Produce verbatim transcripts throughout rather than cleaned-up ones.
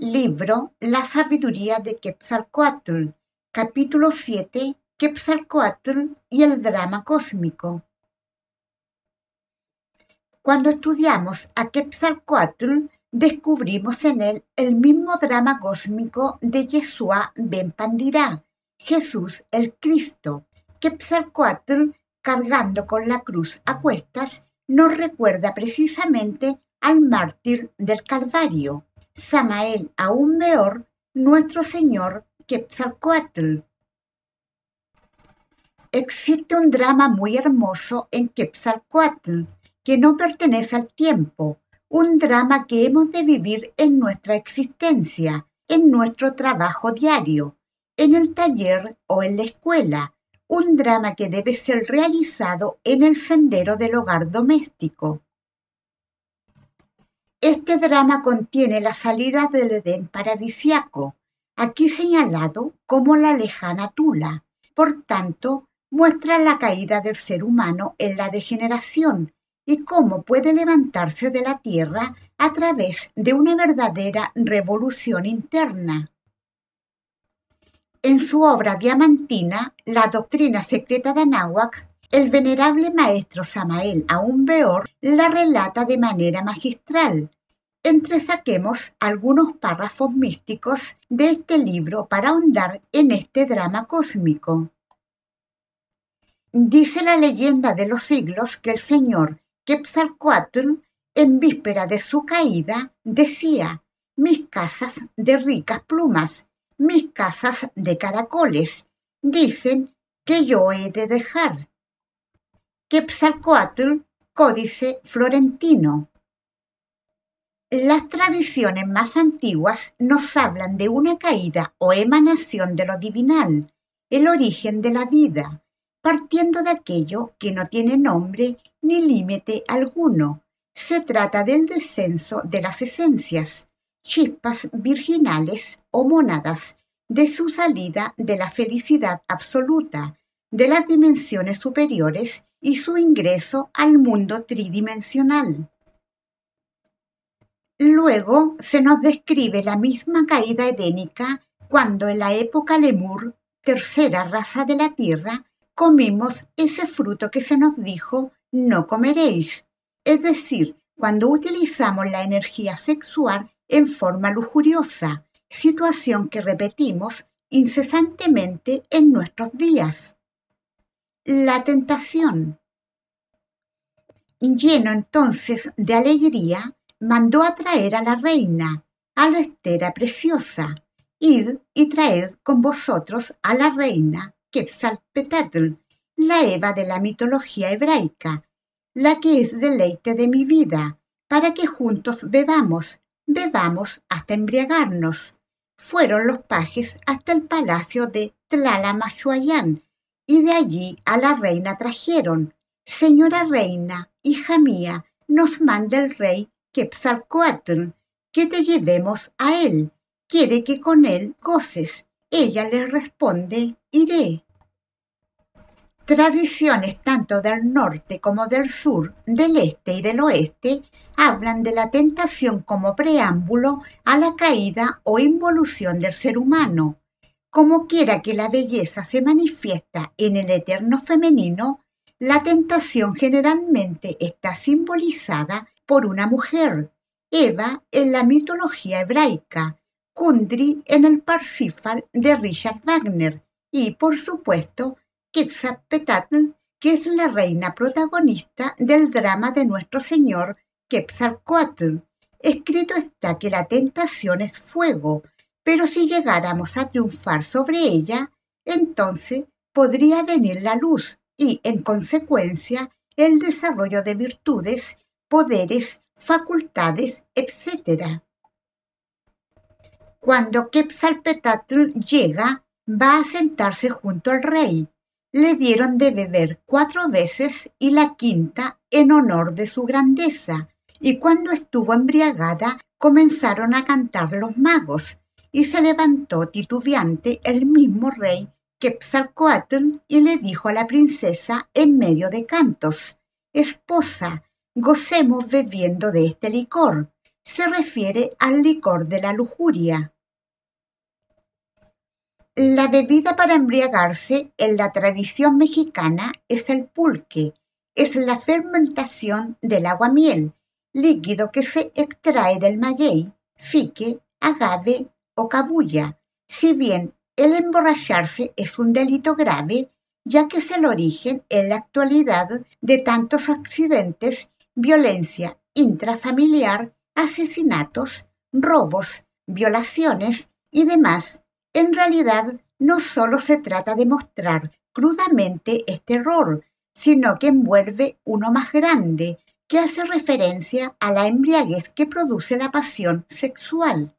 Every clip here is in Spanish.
Libro La sabiduría de Quetzalcóatl, capítulo siete, Quetzalcóatl y el drama cósmico. Cuando estudiamos a Quetzalcóatl, descubrimos en él el mismo drama cósmico de Yeshua ben Pandirá, Jesús el Cristo. Quetzalcóatl, cargando con la cruz a cuestas, nos recuerda precisamente al mártir del Calvario, Samael aún peor, nuestro Señor Quetzalcóatl. Existe un drama muy hermoso en Quetzalcóatl que no pertenece al tiempo, un drama que hemos de vivir en nuestra existencia, en nuestro trabajo diario, en el taller o en la escuela, un drama que debe ser realizado en el sendero del hogar doméstico. Este drama contiene la salida del Edén paradisiaco, aquí señalado como la lejana Tula. Por tanto, muestra la caída del ser humano en la degeneración y cómo puede levantarse de la tierra a través de una verdadera revolución interna. En su obra diamantina, La doctrina secreta de Anáhuac, el venerable maestro Samael aún peor la relata de manera magistral. Entresaquemos algunos párrafos místicos de este libro para ahondar en este drama cósmico. Dice la leyenda de los siglos que el señor Quetzalcóatl, en víspera de su caída, decía: mis casas de ricas plumas, mis casas de caracoles, dicen que yo he de dejar. Quetzalcóatl, Códice Florentino. Las tradiciones más antiguas nos hablan de una caída o emanación de lo divinal, el origen de la vida, partiendo de aquello que no tiene nombre ni límite alguno. Se trata del descenso de las esencias, chispas virginales o mónadas, de su salida de la felicidad absoluta, de las dimensiones superiores y su ingreso al mundo tridimensional. Luego se nos describe la misma caída edénica cuando en la época Lemur, tercera raza de la tierra, comimos ese fruto que se nos dijo no comeréis, es decir, cuando utilizamos la energía sexual en forma lujuriosa, situación que repetimos incesantemente en nuestros días. La tentación. Lleno entonces de alegría, mandó a traer a la reina, a la estera preciosa. Id y traed con vosotros a la reina Quetzalpetátl, la Eva de la mitología hebraica, la que es deleite de mi vida, para que juntos bebamos, bebamos hasta embriagarnos. Fueron los pajes hasta el palacio de Tlalamachuayán, y de allí a la reina trajeron: señora reina, hija mía, nos manda el rey Quetzalcóatl, que te llevemos a él, quiere que con él goces. Ella le responde: iré. Tradiciones tanto del norte como del sur, del este y del oeste, hablan de la tentación como preámbulo a la caída o involución del ser humano. Como quiera que la belleza se manifiesta en el eterno femenino, la tentación generalmente está simbolizada por una mujer: Eva en la mitología hebraica, Kundry en el Parsifal de Richard Wagner y, por supuesto, Quetzalpetátl, que es la reina protagonista del drama de nuestro señor Quetzalcóatl. Escrito está que la tentación es fuego, pero si llegáramos a triunfar sobre ella, entonces podría venir la luz y, en consecuencia, el desarrollo de virtudes, poderes, facultades, etcétera. Cuando Quetzalpetátl llega, va a sentarse junto al rey. Le dieron de beber cuatro veces y la quinta en honor de su grandeza, y cuando estuvo embriagada comenzaron a cantar los magos, y se levantó titubeante el mismo rey Quetzalcóatl y le dijo a la princesa en medio de cantos: esposa, gocemos bebiendo de este licor. se refiere al licor de la lujuria. La bebida para embriagarse en la tradición mexicana es el pulque, es la fermentación del aguamiel, líquido que se extrae del maguey, fique, agave o cabuya. Si bien el emborracharse es un delito grave, ya que es el origen en la actualidad de tantos accidentes, violencia intrafamiliar, asesinatos, robos, violaciones y demás. En realidad, no solo se trata de mostrar crudamente este error, sino que envuelve uno más grande, que hace referencia a la embriaguez que produce la pasión sexual.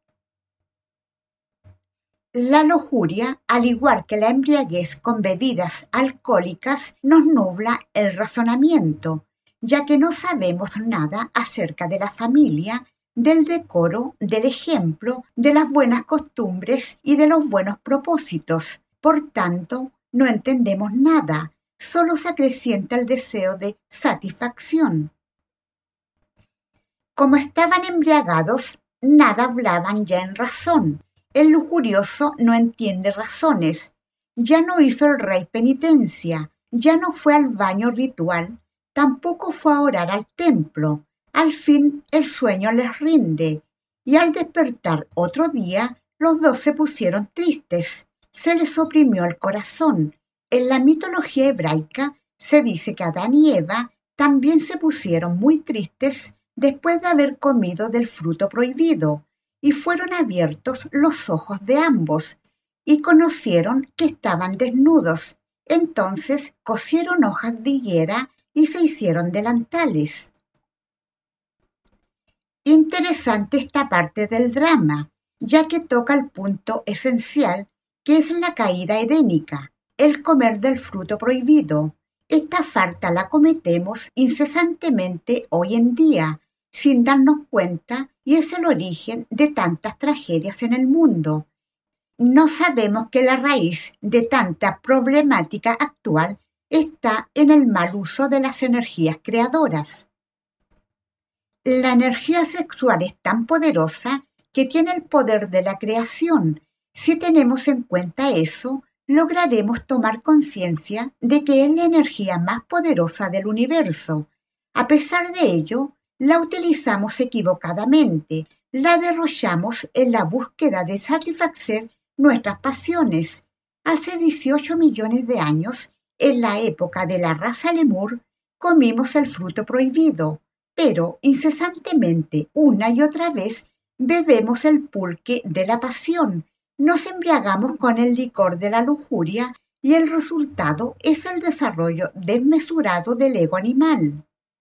La lujuria, al igual que la embriaguez con bebidas alcohólicas, nos nubla el razonamiento, ya que no sabemos nada acerca de la familia, del decoro, del ejemplo, de las buenas costumbres y de los buenos propósitos. Por tanto, no entendemos nada, solo se acrecienta el deseo de satisfacción. Como estaban embriagados, nada hablaban ya en razón. El lujurioso no entiende razones. Ya no hizo el rey penitencia, ya no fue al baño ritual, tampoco fue a orar al templo. Al fin el sueño les rinde, y al despertar otro día, los dos se pusieron tristes. Se les oprimió el corazón. En la mitología hebraica se dice que Adán y Eva también se pusieron muy tristes después de haber comido del fruto prohibido, y fueron abiertos los ojos de ambos, y conocieron que estaban desnudos. Entonces cosieron hojas de higuera y se hicieron delantales. Interesante esta parte del drama, ya que toca el punto esencial, que es la caída edénica, el comer del fruto prohibido. Esta falta la cometemos incesantemente hoy en día, sin darnos cuenta, y es el origen de tantas tragedias en el mundo. No sabemos que la raíz de tanta problemática actual está en el mal uso de las energías creadoras. La energía sexual es tan poderosa que tiene el poder de la creación. Si tenemos en cuenta eso, lograremos tomar conciencia de que es la energía más poderosa del universo. A pesar de ello, la utilizamos equivocadamente, la derrochamos en la búsqueda de satisfacer nuestras pasiones. Hace dieciocho millones de años, en la época de la raza lemur, comimos el fruto prohibido, pero incesantemente, una y otra vez, bebemos el pulque de la pasión, nos embriagamos con el licor de la lujuria y el resultado es el desarrollo desmesurado del ego animal.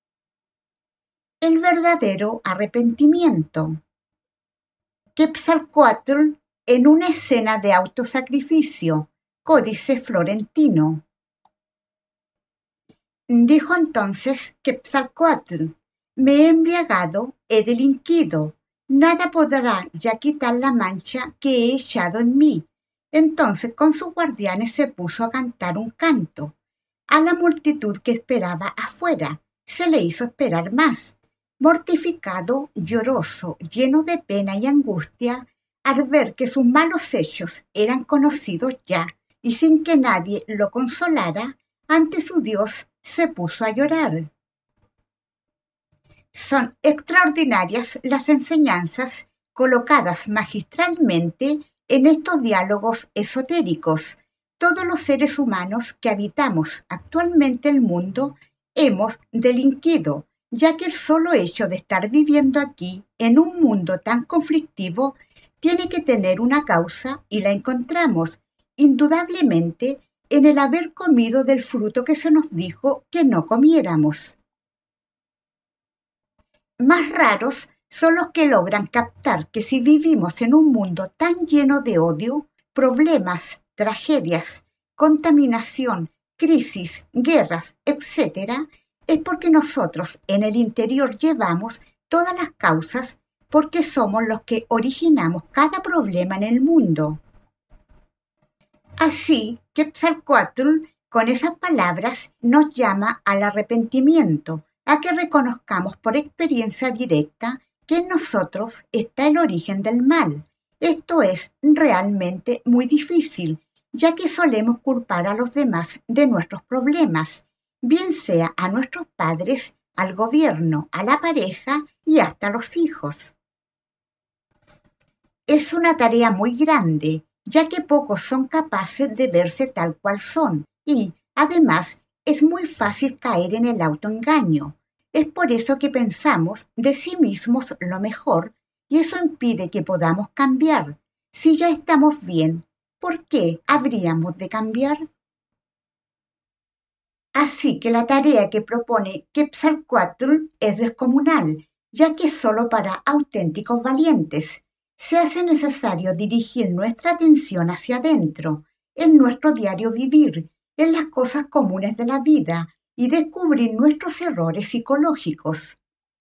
El verdadero arrepentimiento. Quetzalcóatl en una escena de autosacrificio, Códice Florentino. Dijo entonces Quetzalcóatl: me he embriagado, he delinquido, nada podrá ya quitar la mancha que he echado en mí. Entonces con sus guardianes se puso a cantar un canto. A la multitud que esperaba afuera se le hizo esperar más. Mortificado, lloroso, lleno de pena y angustia, al ver que sus malos hechos eran conocidos ya y sin que nadie lo consolara, ante su Dios se puso a llorar. Son extraordinarias las enseñanzas colocadas magistralmente en estos diálogos esotéricos. Todos los seres humanos que habitamos actualmente el mundo hemos delinquido, ya que el solo hecho de estar viviendo aquí, en un mundo tan conflictivo, tiene que tener una causa y la encontramos, indudablemente, en el haber comido del fruto que se nos dijo que no comiéramos. Más raros son los que logran captar que si vivimos en un mundo tan lleno de odio, problemas, tragedias, contaminación, crisis, guerras, etcétera, es porque nosotros en el interior llevamos todas las causas, porque somos los que originamos cada problema en el mundo. Así, Quetzalcóatl, con esas palabras, nos llama al arrepentimiento, a que reconozcamos por experiencia directa que en nosotros está el origen del mal. Esto es realmente muy difícil, ya que solemos culpar a los demás de nuestros problemas, bien sea a nuestros padres, al gobierno, a la pareja y hasta a los hijos. Es una tarea muy grande, ya que pocos son capaces de verse tal cual son, y, además, es muy fácil caer en el autoengaño. Es por eso que pensamos de sí mismos lo mejor, y eso impide que podamos cambiar. Si ya estamos bien, ¿por qué habríamos de cambiar? Así que la tarea que propone Quetzalcóatl es descomunal, ya que es solo para auténticos valientes. Se hace necesario dirigir nuestra atención hacia adentro, en nuestro diario vivir, en las cosas comunes de la vida y descubrir nuestros errores psicológicos.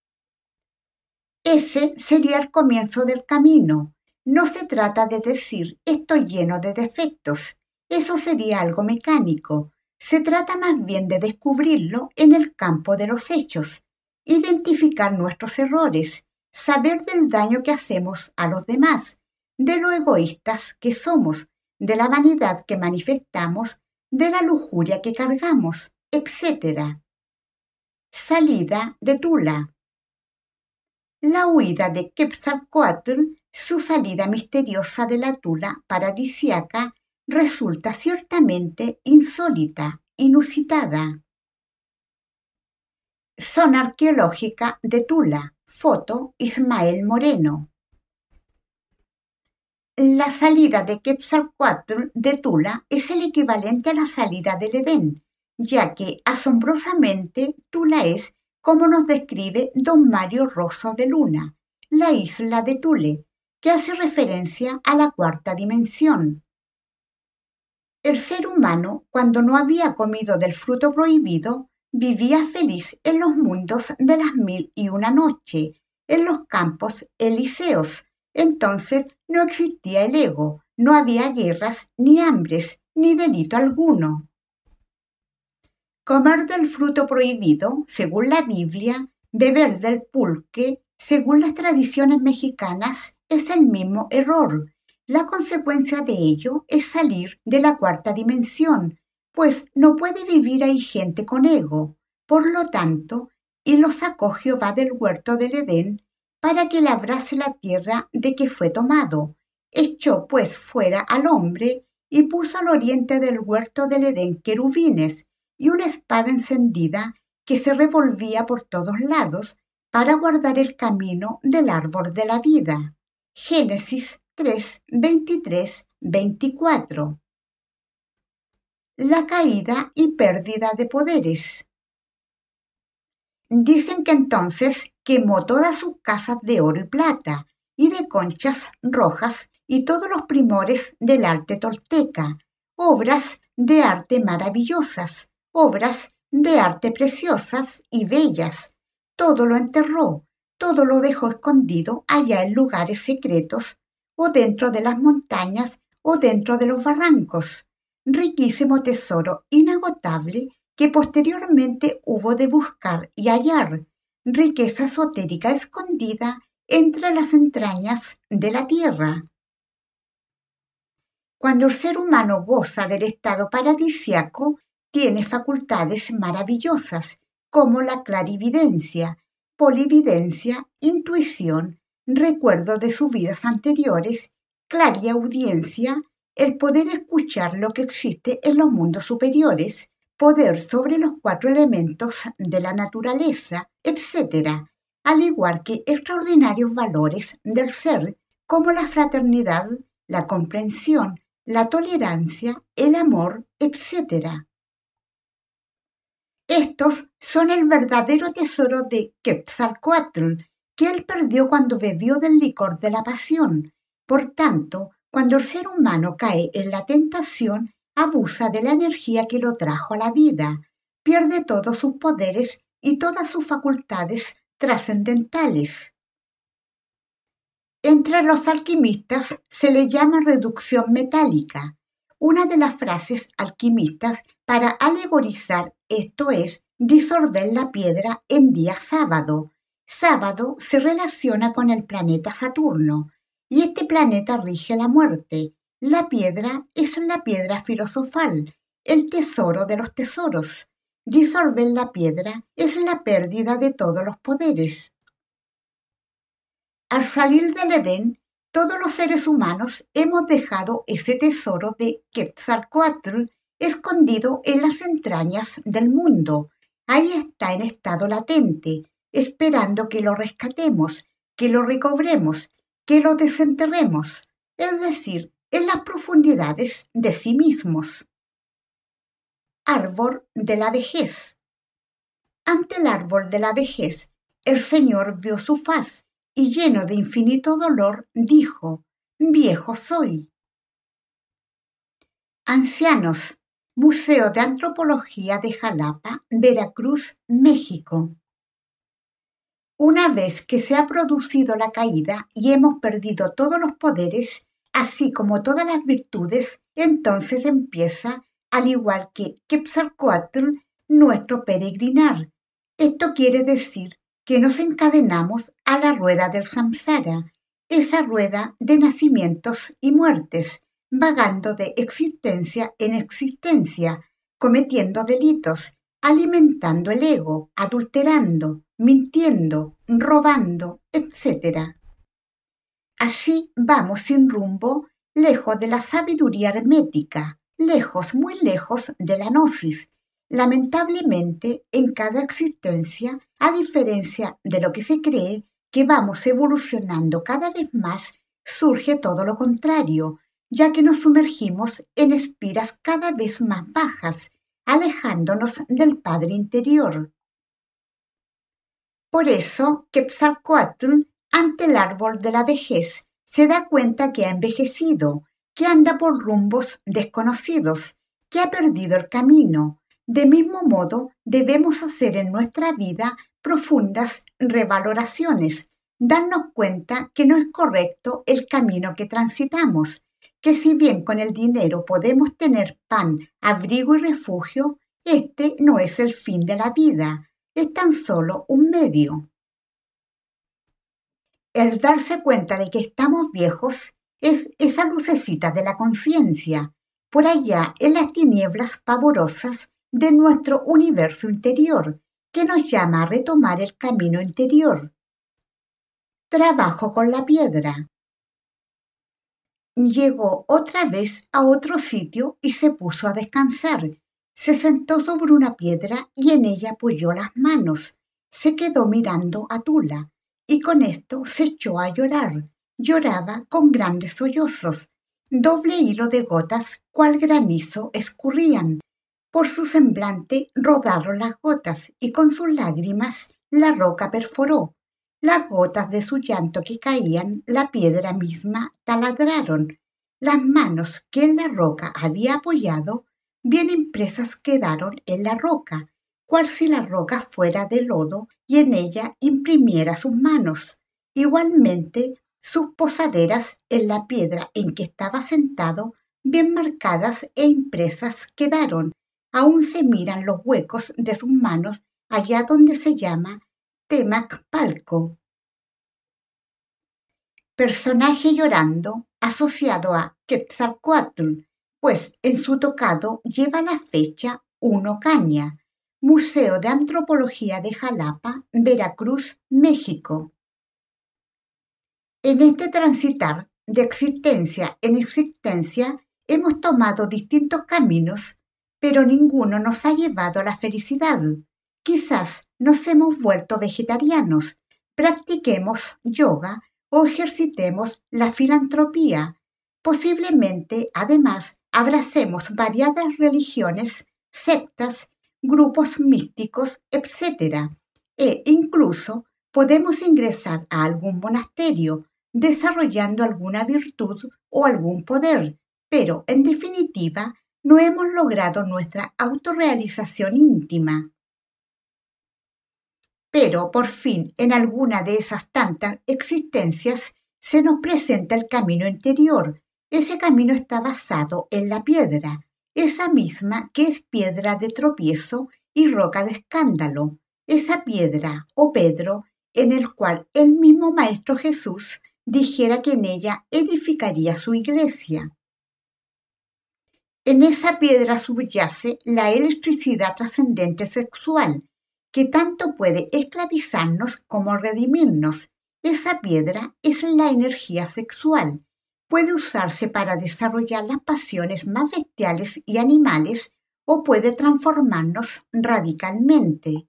Ese sería el comienzo del camino. No se trata de decir estoy lleno de defectos. Eso sería algo mecánico. Se trata más bien de descubrirlo en el campo de los hechos, identificar nuestros errores, saber del daño que hacemos a los demás, de lo egoístas que somos, de la vanidad que manifestamos, de la lujuria que cargamos, etcétera. Salida de Tula. La huida de Quetzalcóatl, su salida misteriosa de la Tula paradisíaca, resulta ciertamente insólita, inusitada. Zona arqueológica de Tula. Foto Ismael Moreno. La salida de Quetzalcóatl de Tula es el equivalente a la salida del Edén, ya que, asombrosamente, Tula es, como nos describe don Mario Rosso de Luna, la isla de Tule, que hace referencia a la cuarta dimensión. El ser humano, cuando no había comido del fruto prohibido, vivía feliz en los mundos de las mil y una noche, en los campos elíseos. Entonces no existía el ego, no había guerras, ni hambres, ni delito alguno. Comer del fruto prohibido, según la Biblia, beber del pulque, según las tradiciones mexicanas, es el mismo error. La consecuencia de ello es salir de la cuarta dimensión, pues no puede vivir ahí gente con ego. Por lo tanto, y lo sacó Jehová del huerto del Edén, para que labrase la tierra de que fue tomado. Echó pues fuera al hombre, y puso al oriente del huerto del Edén querubines, y una espada encendida que se revolvía por todos lados, para guardar el camino del árbol de la vida. Génesis tres, veintitrés, veinticuatro. La caída y pérdida de poderes. Dicen que entonces quemó todas sus casas de oro y plata, y de conchas rojas, y todos los primores del arte tolteca, obras de arte maravillosas, obras de arte preciosas y bellas. Todo lo enterró, todo lo dejó escondido allá en lugares secretos, o dentro de las montañas, o dentro de los barrancos. Riquísimo tesoro inagotable que posteriormente hubo de buscar y hallar, riqueza esotérica escondida entre las entrañas de la tierra. Cuando el ser humano goza del estado paradisíaco, tiene facultades maravillosas, como la clarividencia, polividencia, intuición, recuerdo de sus vidas anteriores, clariaudiencia, el poder escuchar lo que existe en los mundos superiores, poder sobre los cuatro elementos de la naturaleza, etcétera, al igual que extraordinarios valores del ser, como la fraternidad, la comprensión, la tolerancia, el amor, etcétera. Estos son el verdadero tesoro de Quetzalcóatl, que él perdió cuando bebió del licor de la pasión. Por tanto, cuando el ser humano cae en la tentación, abusa de la energía que lo trajo a la vida, pierde todos sus poderes y todas sus facultades trascendentales. Entre los alquimistas se le llama reducción metálica. Una de las frases alquimistas para alegorizar esto es disolver la piedra en día sábado. Sábado se relaciona con el planeta Saturno, y este planeta rige la muerte. La piedra es la piedra filosofal, el tesoro de los tesoros. Disolver la piedra es la pérdida de todos los poderes. Al salir del Edén, todos los seres humanos hemos dejado ese tesoro de Quetzalcóatl escondido en las entrañas del mundo. Ahí está en estado latente, esperando que lo rescatemos, que lo recobremos, que lo desenterremos, es decir, en las profundidades de sí mismos. Árbol de la vejez. Ante el árbol de la vejez, el Señor vio su faz y lleno de infinito dolor dijo: «Viejo soy». Ancianos, Museo de Antropología de Jalapa, Veracruz, México. Una vez que se ha producido la caída y hemos perdido todos los poderes, así como todas las virtudes, entonces empieza, al igual que Quetzalcóatl, nuestro peregrinar. Esto quiere decir que nos encadenamos a la rueda del samsara, esa rueda de nacimientos y muertes, vagando de existencia en existencia, cometiendo delitos, alimentando el ego, adulterando, mintiendo, robando, etcétera. Así vamos sin rumbo, lejos de la sabiduría hermética, lejos, muy lejos de la gnosis. Lamentablemente, en cada existencia, a diferencia de lo que se cree, que vamos evolucionando cada vez más, surge todo lo contrario, ya que nos sumergimos en espiras cada vez más bajas, alejándonos del Padre interior. Por eso, Quetzalcóatl, ante el árbol de la vejez, se da cuenta que ha envejecido, que anda por rumbos desconocidos, que ha perdido el camino. De mismo modo, debemos hacer en nuestra vida profundas revaloraciones, darnos cuenta que no es correcto el camino que transitamos, que si bien con el dinero podemos tener pan, abrigo y refugio, este no es el fin de la vida, es tan solo un medio. El darse cuenta de que estamos viejos es esa lucecita de la conciencia, por allá en las tinieblas pavorosas de nuestro universo interior, que nos llama a retomar el camino interior. Trabajo con la piedra. Llegó otra vez a otro sitio y se puso a descansar. Se sentó sobre una piedra y en ella apoyó las manos. Se quedó mirando a Tula y con esto se echó a llorar. Lloraba con grandes sollozos. Doble hilo de gotas, cual granizo, escurrían. Por su semblante rodaron las gotas y con sus lágrimas la roca perforó. Las gotas de su llanto que caían, la piedra misma taladraron. Las manos que en la roca había apoyado, bien impresas quedaron en la roca, cual si la roca fuera de lodo y en ella imprimiera sus manos. Igualmente, sus posaderas en la piedra en que estaba sentado, bien marcadas e impresas quedaron. Aún se miran los huecos de sus manos allá donde se llama Temacpalco. Personaje llorando asociado a Quetzalcóatl, pues en su tocado lleva la fecha uno Caña, Museo de Antropología de Jalapa, Veracruz, México. En este transitar de existencia en existencia hemos tomado distintos caminos, pero ninguno nos ha llevado a la felicidad. Quizás nos hemos vuelto vegetarianos, practiquemos yoga o ejercitemos la filantropía. Posiblemente, además, abracemos variadas religiones, sectas, grupos místicos, etcétera. E incluso podemos ingresar a algún monasterio, desarrollando alguna virtud o algún poder, pero, en definitiva, no hemos logrado nuestra autorrealización íntima. Pero, por fin, en alguna de esas tantas existencias se nos presenta el camino interior. Ese camino está basado en la piedra, esa misma que es piedra de tropiezo y roca de escándalo. Esa piedra, o Pedro, en el cual el mismo Maestro Jesús dijera que en ella edificaría su iglesia. En esa piedra subyace la electricidad trascendente sexual, que tanto puede esclavizarnos como redimirnos. Esa piedra es la energía sexual. Puede usarse para desarrollar las pasiones más bestiales y animales o puede transformarnos radicalmente.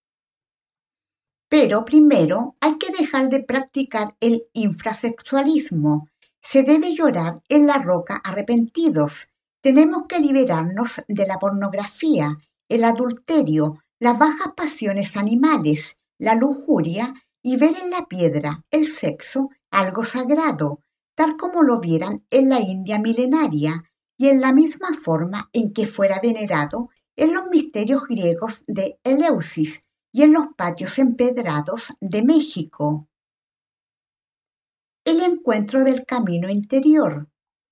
Pero primero hay que dejar de practicar el infrasexualismo. Se debe llorar en la roca arrepentidos. Tenemos que liberarnos de la pornografía, el adulterio, las bajas pasiones animales, la lujuria y ver en la piedra, el sexo, algo sagrado, tal como lo vieran en la India milenaria y en la misma forma en que fuera venerado en los misterios griegos de Eleusis y en los patios empedrados de México. El encuentro del camino interior.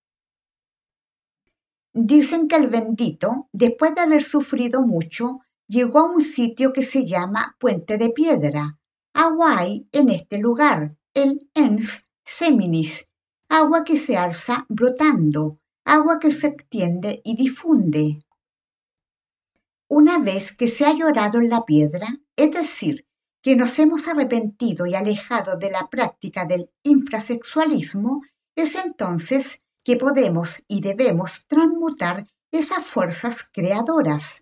Dicen que el bendito, después de haber sufrido mucho, llegó a un sitio que se llama Puente de Piedra. Agua hay en este lugar, el Ens Seminis, agua que se alza brotando, agua que se extiende y difunde. Una vez que se ha llorado en la piedra, es decir, que nos hemos arrepentido y alejado de la práctica del infrasexualismo, es entonces que podemos y debemos transmutar esas fuerzas creadoras.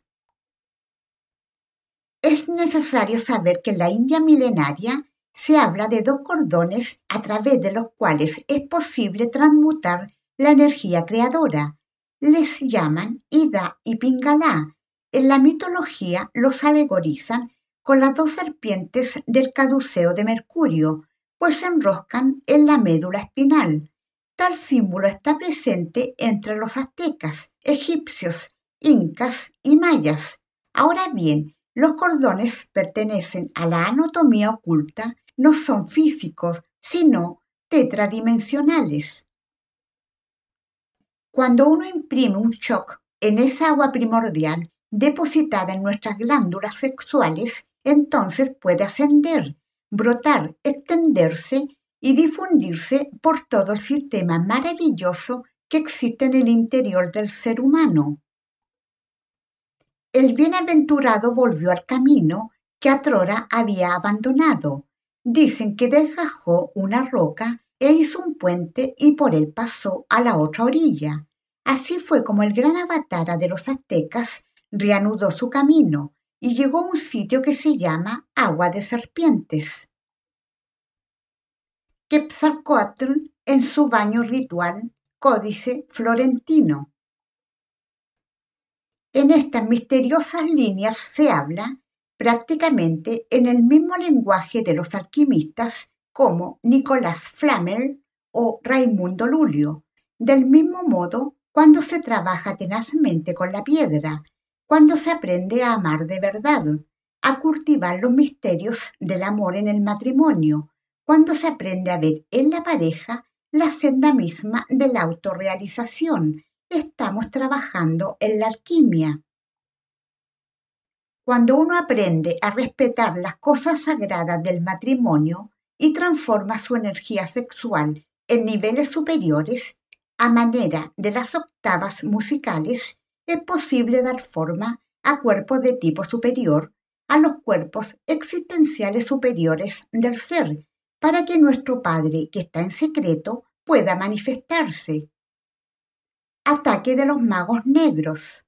Es necesario saber que en la India milenaria se habla de dos cordones a través de los cuales es posible transmutar la energía creadora. Les llaman Ida y Pingala. En la mitología los alegorizan con las dos serpientes del caduceo de Mercurio, pues se enroscan en la médula espinal. Tal símbolo está presente entre los aztecas, egipcios, incas y mayas. Ahora bien, los cordones pertenecen a la anatomía oculta, no son físicos, sino tetradimensionales. Cuando uno imprime un shock en esa agua primordial depositada en nuestras glándulas sexuales, entonces puede ascender, brotar, extenderse y difundirse por todo el sistema maravilloso que existe en el interior del ser humano. El bienaventurado volvió al camino que atrora había abandonado. Dicen que desgajó una roca e hizo un puente y por él pasó a la otra orilla. Así fue como el gran avatara de los aztecas reanudó su camino y llegó a un sitio que se llama Agua de Serpientes. Quetzalcóatl en su baño ritual, Códice Florentino. En estas misteriosas líneas se habla prácticamente en el mismo lenguaje de los alquimistas como Nicolás Flamel o Raimundo Lulio. Del mismo modo, cuando se trabaja tenazmente con la piedra, cuando se aprende a amar de verdad, a cultivar los misterios del amor en el matrimonio, cuando se aprende a ver en la pareja la senda misma de la autorrealización, estamos trabajando en la alquimia. Cuando uno aprende a respetar las cosas sagradas del matrimonio y transforma su energía sexual en niveles superiores, a manera de las octavas musicales, es posible dar forma a cuerpos de tipo superior, a los cuerpos existenciales superiores del ser, para que nuestro Padre, que está en secreto, pueda manifestarse. Ataque de los magos negros.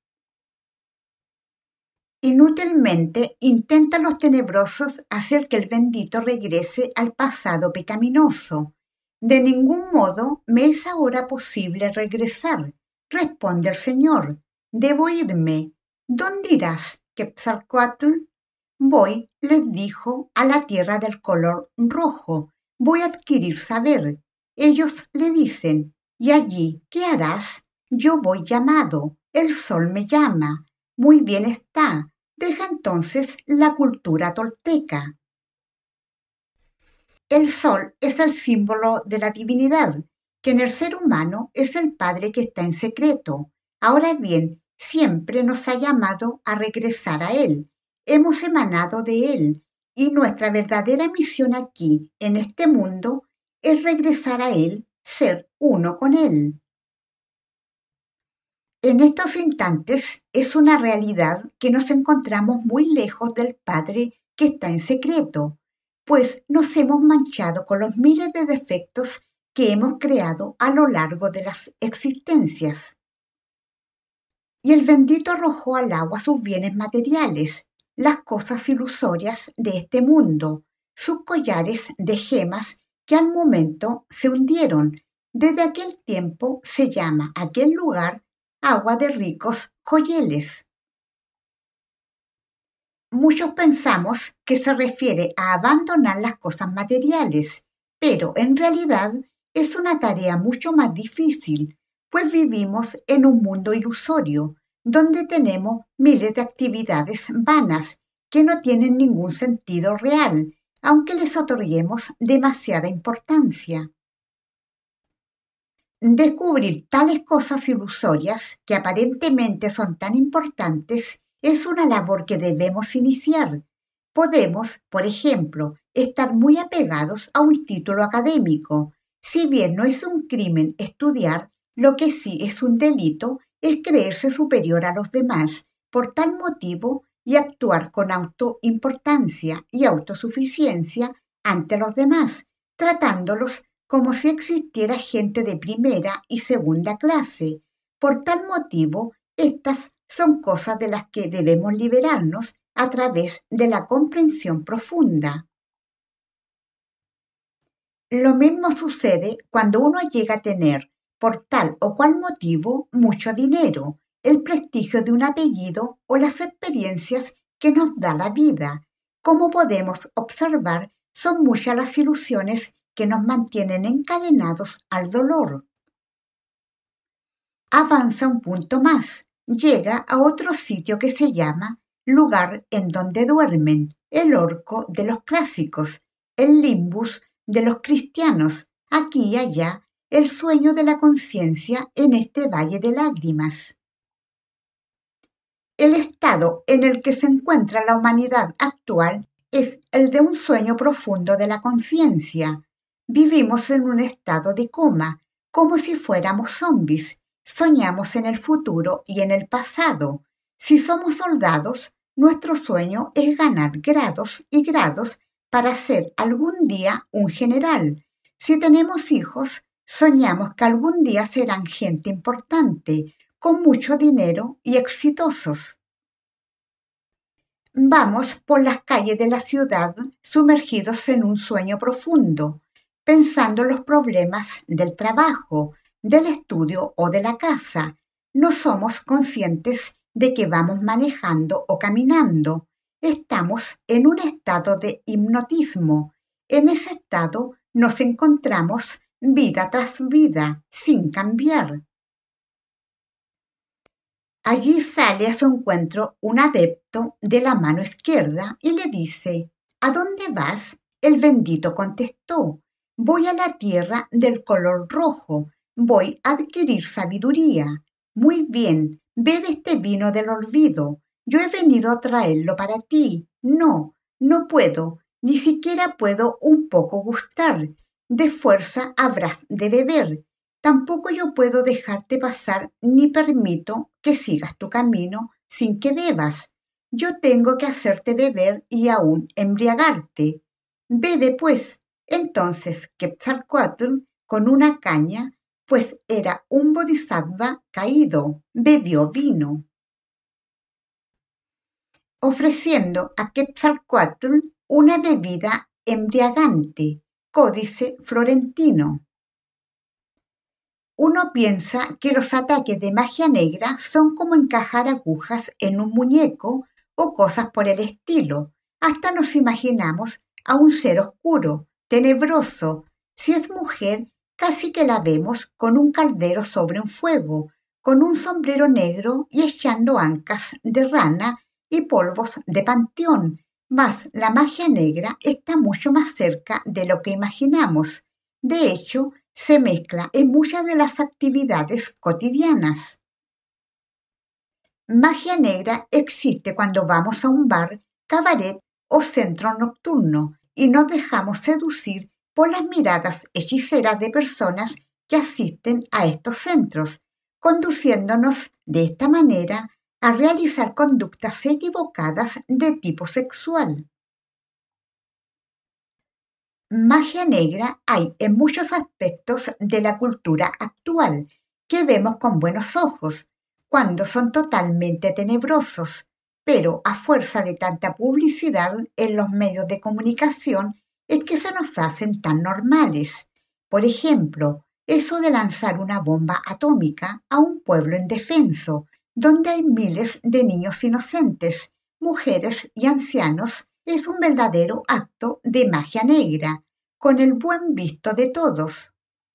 Inútilmente intentan los tenebrosos hacer que el bendito regrese al pasado pecaminoso. De ningún modo me es ahora posible regresar, responde el Señor. Debo irme. ¿Dónde irás, Quetzalcóatl? Voy, les dijo, a la tierra del color rojo. Voy a adquirir saber. Ellos le dicen, ¿y allí qué harás? Yo voy llamado. El sol me llama. Muy bien está. Deja entonces la cultura tolteca. El sol es el símbolo de la divinidad, que en el ser humano es el Padre que está en secreto. Ahora bien, siempre nos ha llamado a regresar a Él. Hemos emanado de Él y nuestra verdadera misión aquí, en este mundo, es regresar a Él, ser uno con Él. En estos instantes es una realidad que nos encontramos muy lejos del Padre que está en secreto, pues nos hemos manchado con los miles de defectos que hemos creado a lo largo de las existencias. Y el bendito arrojó al agua sus bienes materiales, las cosas ilusorias de este mundo, sus collares de gemas que al momento se hundieron. Desde aquel tiempo se llama aquel lugar agua de ricos joyeles. Muchos pensamos que se refiere a abandonar las cosas materiales, pero en realidad es una tarea mucho más difícil, pues vivimos en un mundo ilusorio, donde tenemos miles de actividades vanas que no tienen ningún sentido real, aunque les otorguemos demasiada importancia. Descubrir tales cosas ilusorias que aparentemente son tan importantes es una labor que debemos iniciar. Podemos, por ejemplo, estar muy apegados a un título académico. Si bien no es un crimen estudiar, lo que sí es un delito es creerse superior a los demás por tal motivo y actuar con autoimportancia y autosuficiencia ante los demás, tratándolos como si existiera gente de primera y segunda clase. Por tal motivo, estas son cosas de las que debemos liberarnos a través de la comprensión profunda. Lo mismo sucede cuando uno llega a tener, por tal o cual motivo, mucho dinero, el prestigio de un apellido o las experiencias que nos da la vida. Como podemos observar, son muchas las ilusiones que nos mantienen encadenados al dolor. Avanza un punto más, llega a otro sitio que se llama lugar en donde duermen, el orco de los clásicos, el limbus de los cristianos, aquí y allá, el sueño de la conciencia en este valle de lágrimas. El estado en el que se encuentra la humanidad actual es el de un sueño profundo de la conciencia. Vivimos en un estado de coma, como si fuéramos zombis. Soñamos en el futuro y en el pasado. Si somos soldados, nuestro sueño es ganar grados y grados para ser algún día un general. Si tenemos hijos, soñamos que algún día serán gente importante, con mucho dinero y exitosos. Vamos por las calles de la ciudad sumergidos en un sueño profundo, pensando en los problemas del trabajo, del estudio o de la casa. No somos conscientes de que vamos manejando o caminando. Estamos en un estado de hipnotismo. En ese estado nos encontramos vida tras vida, sin cambiar. Allí sale a su encuentro un adepto de la mano izquierda y le dice: ¿A dónde vas? El bendito contestó: voy a la tierra del color rojo, voy a adquirir sabiduría. Muy bien, bebe este vino del olvido. Yo he venido a traerlo para ti. No, no puedo, ni siquiera puedo un poco gustar. De fuerza habrás de beber. Tampoco yo puedo dejarte pasar ni permito que sigas tu camino sin que bebas. Yo tengo que hacerte beber y aún embriagarte. Bebe, pues. Entonces Quetzalcóatl, con una caña, pues era un bodhisattva caído, bebió vino, ofreciendo a Quetzalcóatl una bebida embriagante, códice florentino. Uno piensa que los ataques de magia negra son como encajar agujas en un muñeco o cosas por el estilo. Hasta nos imaginamos a un ser oscuro, tenebroso. Si es mujer, casi que la vemos con un caldero sobre un fuego, con un sombrero negro y echando ancas de rana y polvos de panteón. Mas la magia negra está mucho más cerca de lo que imaginamos. De hecho, se mezcla en muchas de las actividades cotidianas. Magia negra existe cuando vamos a un bar, cabaret o centro nocturno y nos dejamos seducir por las miradas hechiceras de personas que asisten a estos centros, conduciéndonos de esta manera a realizar conductas equivocadas de tipo sexual. Magia negra hay en muchos aspectos de la cultura actual que vemos con buenos ojos, cuando son totalmente tenebrosos, pero a fuerza de tanta publicidad en los medios de comunicación es que se nos hacen tan normales. Por ejemplo, eso de lanzar una bomba atómica a un pueblo indefenso, donde hay miles de niños inocentes, mujeres y ancianos, es un verdadero acto de magia negra, con el buen visto de todos.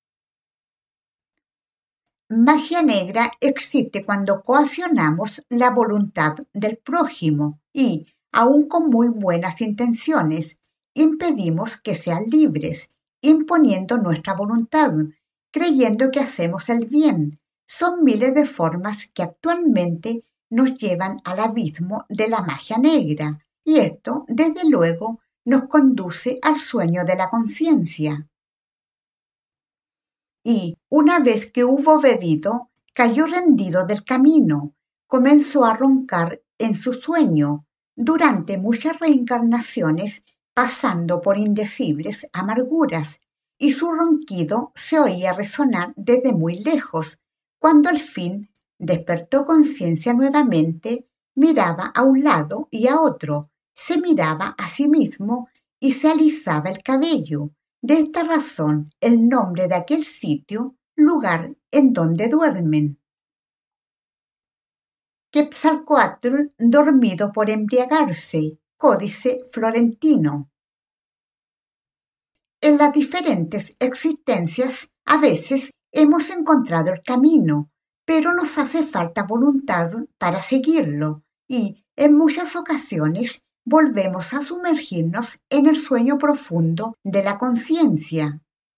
Magia negra existe cuando coaccionamos la voluntad del prójimo y, aun con muy buenas intenciones, impedimos que sean libres, imponiendo nuestra voluntad, creyendo que hacemos el bien. Son miles de formas que actualmente nos llevan al abismo de la magia negra, y esto, desde luego, nos conduce al sueño de la conciencia. Y, una vez que hubo bebido, cayó rendido del camino, comenzó a roncar en su sueño, durante muchas reencarnaciones, pasando por indecibles amarguras, y su ronquido se oía resonar desde muy lejos. Cuando al fin despertó conciencia nuevamente, miraba a un lado y a otro, se miraba a sí mismo y se alisaba el cabello. De esta razón, el nombre de aquel sitio, lugar en donde duermen. Quetzalcóatl dormido por embriagarse, códice florentino. En las diferentes existencias, a veces hemos encontrado el camino, pero nos hace falta voluntad para seguirlo y, en muchas ocasiones, volvemos a sumergirnos en el sueño profundo de la conciencia.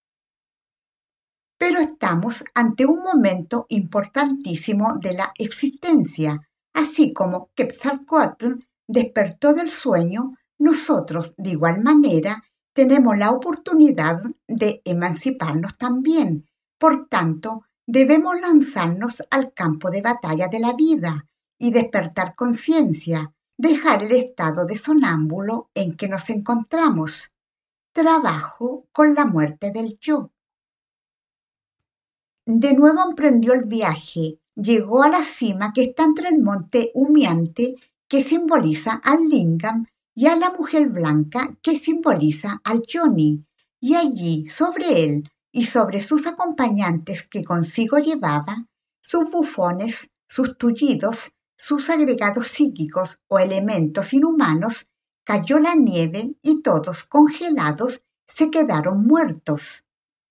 Pero estamos ante un momento importantísimo de la existencia. Así como Quetzalcóatl despertó del sueño, nosotros, de igual manera, tenemos la oportunidad de emanciparnos también. Por tanto, debemos lanzarnos al campo de batalla de la vida y despertar conciencia, dejar el estado de sonámbulo en que nos encontramos. Trabajo con la muerte del yo. De nuevo emprendió el viaje, llegó a la cima que está entre el monte humeante, que simboliza al lingam, y a la mujer blanca, que simboliza al yoni, y allí, sobre él y sobre sus acompañantes que consigo llevaba, sus bufones, sus tullidos, sus agregados psíquicos o elementos inhumanos, cayó la nieve y todos, congelados, se quedaron muertos.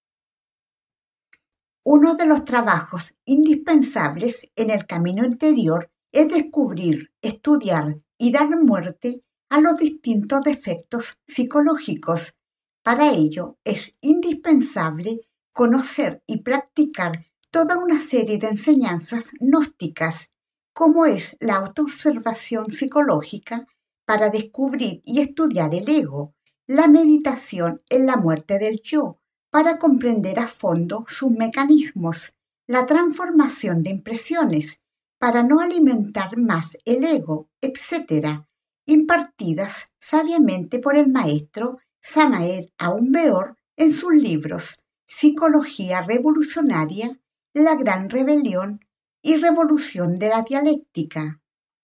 Uno de los trabajos indispensables en el camino interior es descubrir, estudiar y dar muerte a los distintos defectos psicológicos. Para ello es indispensable conocer y practicar toda una serie de enseñanzas gnósticas, como es la autoobservación psicológica para descubrir y estudiar el ego, la meditación en la muerte del yo, para comprender a fondo sus mecanismos, la transformación de impresiones, para no alimentar más el ego, etcétera, impartidas sabiamente por el maestro Samael Aun Weor en sus libros Psicología Revolucionaria, La Gran Rebelión y Revolución de la Dialéctica.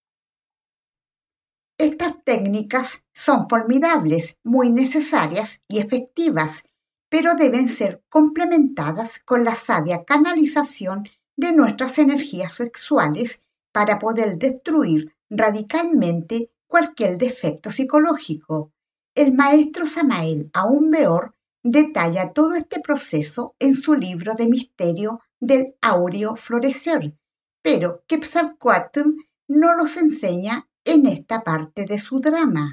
Estas técnicas son formidables, muy necesarias y efectivas, pero deben ser complementadas con la sabia canalización de nuestras energías sexuales para poder destruir radicalmente cualquier defecto psicológico. El maestro Samael Aun Weor detalla todo este proceso en su libro de misterio del áureo florecer, pero Quetzalcóatl no los enseña en esta parte de su drama.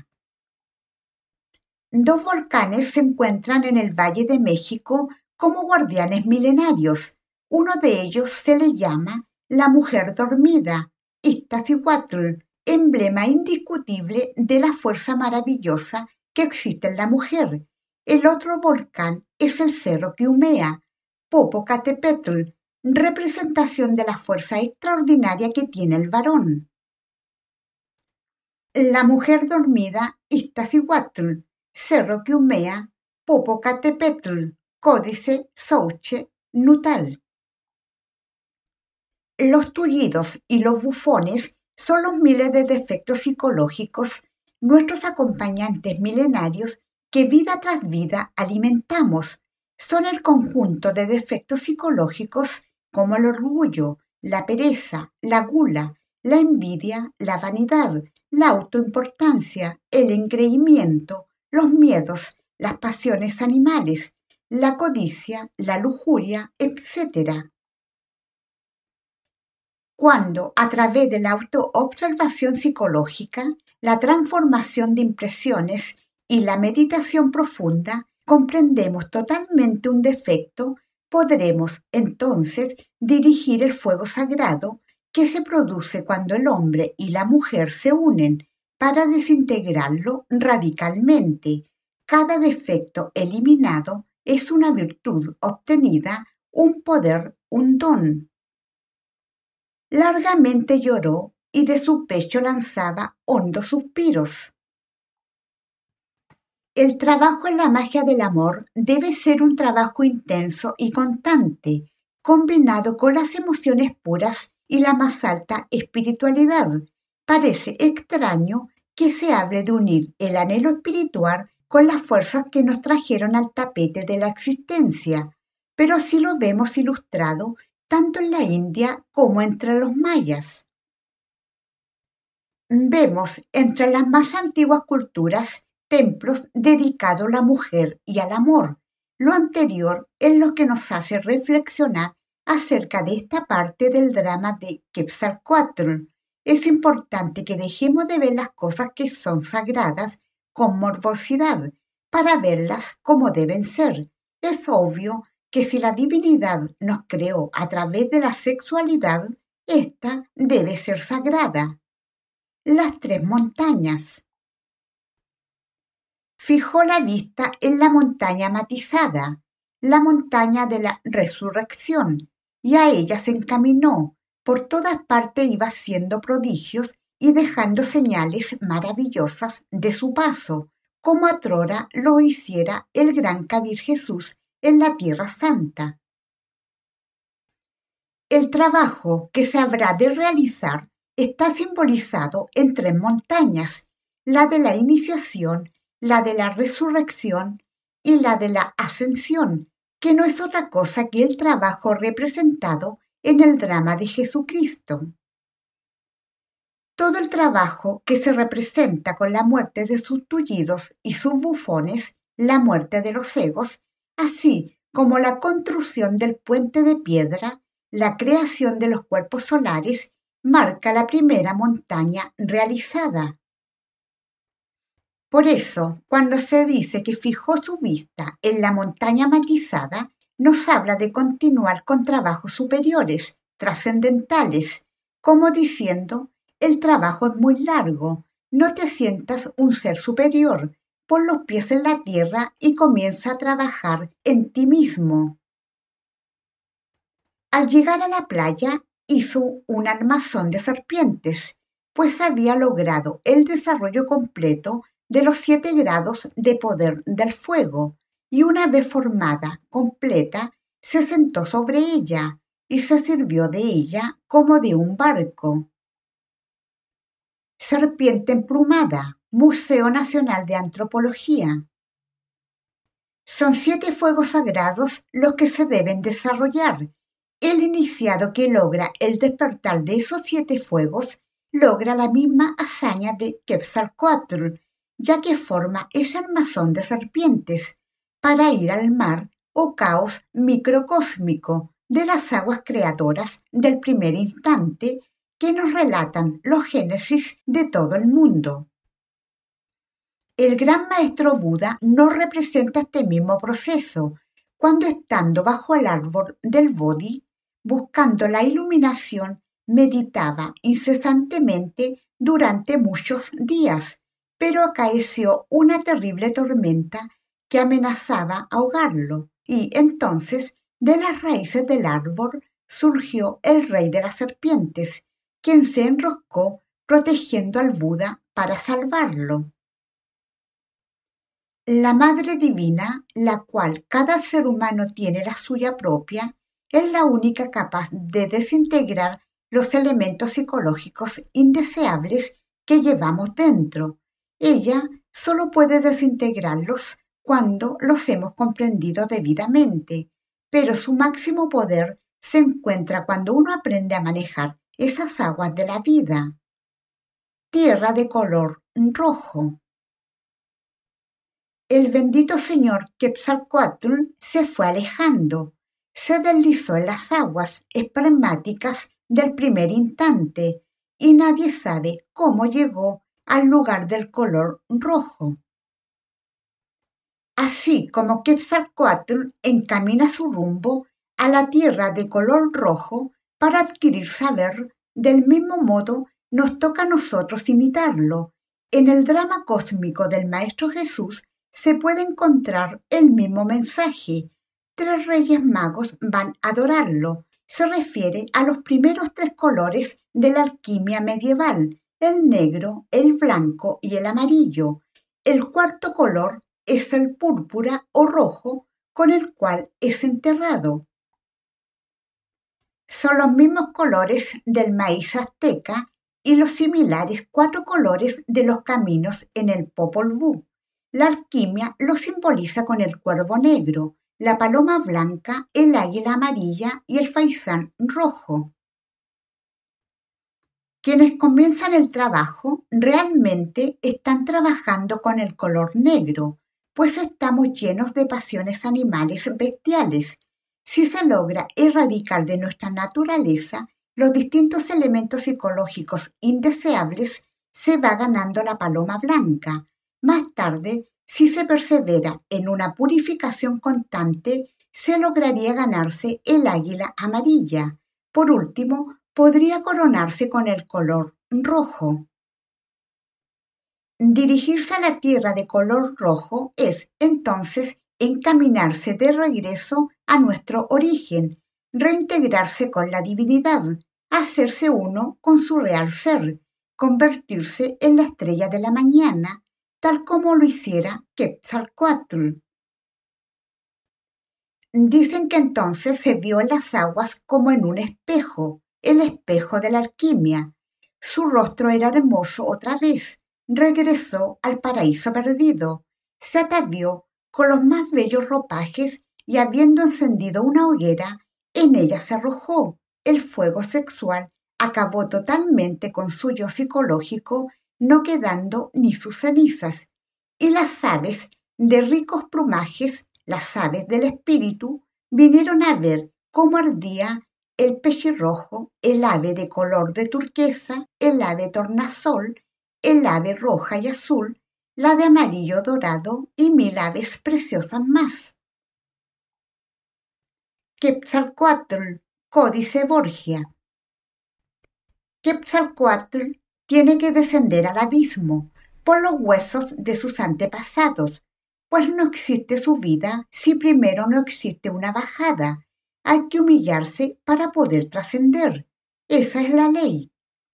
Dos volcanes se encuentran en el Valle de México como guardianes milenarios. Uno de ellos se le llama la mujer dormida, Iztaccíhuatl, emblema indiscutible de la fuerza maravillosa que existe en la mujer. El otro volcán es el cerro que humea, Popocatépetl, representación de la fuerza extraordinaria que tiene el varón. La mujer dormida, Iztaccíhuatl, cerro que humea, Popocatépetl, códice Sauche, Nutal. Los tullidos y los bufones son los miles de defectos psicológicos, nuestros acompañantes milenarios que vida tras vida alimentamos. Son el conjunto de defectos psicológicos como el orgullo, la pereza, la gula, la envidia, la vanidad, la autoimportancia, el engreimiento, los miedos, las pasiones animales, la codicia, la lujuria, etcétera. Cuando, a través de la autoobservación psicológica, la transformación de impresiones y la meditación profunda, comprendemos totalmente un defecto, podremos entonces dirigir el fuego sagrado que se produce cuando el hombre y la mujer se unen para desintegrarlo radicalmente. Cada defecto eliminado es una virtud obtenida, un poder, un don. Largamente lloró y de su pecho lanzaba hondos suspiros. El trabajo en la magia del amor debe ser un trabajo intenso y constante, combinado con las emociones puras y la más alta espiritualidad. Parece extraño que se hable de unir el anhelo espiritual con las fuerzas que nos trajeron al tapete de la existencia, pero así lo vemos ilustrado tanto en la India como entre los mayas. Vemos entre las más antiguas culturas templos dedicados a la mujer y al amor. Lo anterior es lo que nos hace reflexionar acerca de esta parte del drama de Quetzalcóatl. Es importante que dejemos de ver las cosas que son sagradas con morbosidad para verlas como deben ser. Es obvio que si la divinidad nos creó a través de la sexualidad, ésta debe ser sagrada. Las tres montañas. Fijó la vista en la montaña matizada, la montaña de la resurrección, y a ella se encaminó. Por todas partes iba haciendo prodigios y dejando señales maravillosas de su paso, como atrora lo hiciera el gran Kabir Jesús en la Tierra Santa. El trabajo que se habrá de realizar está simbolizado en tres montañas, la de la iniciación, la de la resurrección y la de la ascensión, que no es otra cosa que el trabajo representado en el drama de Jesucristo. Todo el trabajo que se representa con la muerte de sus tullidos y sus bufones, la muerte de los egos, así como la construcción del puente de piedra, la creación de los cuerpos solares, marca la primera montaña realizada. Por eso, cuando se dice que fijó su vista en la montaña matizada, nos habla de continuar con trabajos superiores, trascendentales, como diciendo, el trabajo es muy largo, no te sientas un ser superior, pon los pies en la tierra y comienza a trabajar en ti mismo. Al llegar a la playa, hizo un armazón de serpientes, pues había logrado el desarrollo completo de los siete grados de poder del fuego, y una vez formada, completa, se sentó sobre ella y se sirvió de ella como de un barco. Serpiente emplumada, Museo Nacional de Antropología. Son siete fuegos sagrados los que se deben desarrollar. El iniciado que logra el despertar de esos siete fuegos logra la misma hazaña de Quetzalcóatl, ya que forma ese armazón de serpientes para ir al mar o caos microcósmico de las aguas creadoras del primer instante que nos relatan los génesis de todo el mundo. El gran maestro Buda nos representa este mismo proceso, cuando estando bajo el árbol del Bodhi, buscando la iluminación, meditaba incesantemente durante muchos días, pero acaeció una terrible tormenta que amenazaba ahogarlo, y entonces de las raíces del árbol surgió el rey de las serpientes, quien se enroscó protegiendo al Buda para salvarlo. La Madre Divina, la cual cada ser humano tiene la suya propia, es la única capaz de desintegrar los elementos psicológicos indeseables que llevamos dentro. Ella solo puede desintegrarlos cuando los hemos comprendido debidamente, pero su máximo poder se encuentra cuando uno aprende a manejar esas aguas de la vida. Tierra de color rojo. El bendito señor Quetzalcóatl se fue alejando, se deslizó en las aguas espermáticas del primer instante y nadie sabe cómo llegó al lugar del color rojo. Así como Quetzalcóatl encamina su rumbo a la tierra de color rojo para adquirir saber, del mismo modo nos toca a nosotros imitarlo. En el drama cósmico del Maestro Jesús se puede encontrar el mismo mensaje. Tres reyes magos van a adorarlo. Se refiere a los primeros tres colores de la alquimia medieval, el negro, el blanco y el amarillo. El cuarto color es el púrpura o rojo, con el cual es enterrado. Son los mismos colores del maíz azteca y los similares cuatro colores de los caminos en el Popol Vuh. La alquimia lo simboliza con el cuervo negro, la paloma blanca, el águila amarilla y el faisán rojo. Quienes comienzan el trabajo realmente están trabajando con el color negro, pues estamos llenos de pasiones animales bestiales. Si se logra erradicar de nuestra naturaleza los distintos elementos psicológicos indeseables, se va ganando la paloma blanca. Más tarde, si se persevera en una purificación constante, se lograría ganarse el águila amarilla. Por último, podría coronarse con el color rojo. Dirigirse a la tierra de color rojo es, entonces, encaminarse de regreso a nuestro origen, reintegrarse con la divinidad, hacerse uno con su real ser, convertirse en la estrella de la mañana, tal como lo hiciera Quetzalcóatl. Dicen que entonces se vio en las aguas como en un espejo, el espejo de la alquimia. Su rostro era hermoso otra vez, regresó al paraíso perdido, se atavió con los más bellos ropajes y habiendo encendido una hoguera, en ella se arrojó. El fuego sexual acabó totalmente con su yo psicológico, no quedando ni sus cenizas. Y las aves de ricos plumajes, las aves del espíritu, vinieron a ver cómo ardía el pechirrojo, el ave de color de turquesa, el ave tornasol, el ave roja y azul, la de amarillo dorado y mil aves preciosas más. Quetzalcóatl, Códice Borgia. Quetzalcóatl tiene que descender al abismo por los huesos de sus antepasados, pues no existe subida si primero no existe una bajada. Hay que humillarse para poder trascender. Esa es la ley.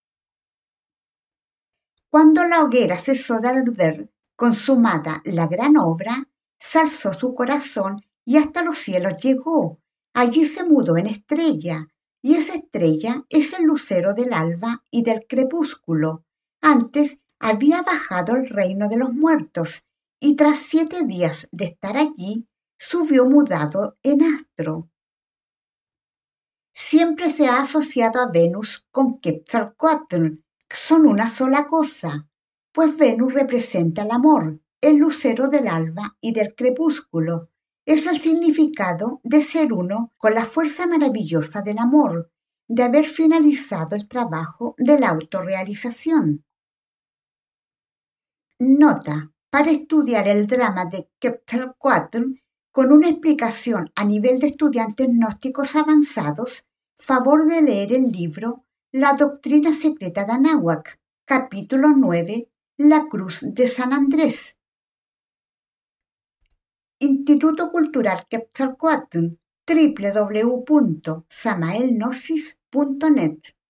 Cuando la hoguera cesó de arder, consumada la gran obra, se alzó su corazón y hasta los cielos llegó. Allí se mudó en estrella, y esa estrella es el lucero del alba y del crepúsculo. Antes había bajado al reino de los muertos, y tras siete días de estar allí, subió mudado en astro. Siempre se ha asociado a Venus con Quetzalcóatl, son una sola cosa, pues Venus representa el amor, el lucero del alba y del crepúsculo. Es el significado de ser uno con la fuerza maravillosa del amor, de haber finalizado el trabajo de la autorrealización. Nota: para estudiar el drama de Quetzalcóatl con una explicación a nivel de estudiantes gnósticos avanzados, favor de leer el libro La doctrina secreta de Anáhuac, Capítulo nueve. La Cruz de San Andrés. Instituto Cultural Quetzalcóatl, doble u doble u doble u punto samaelgnosis punto net.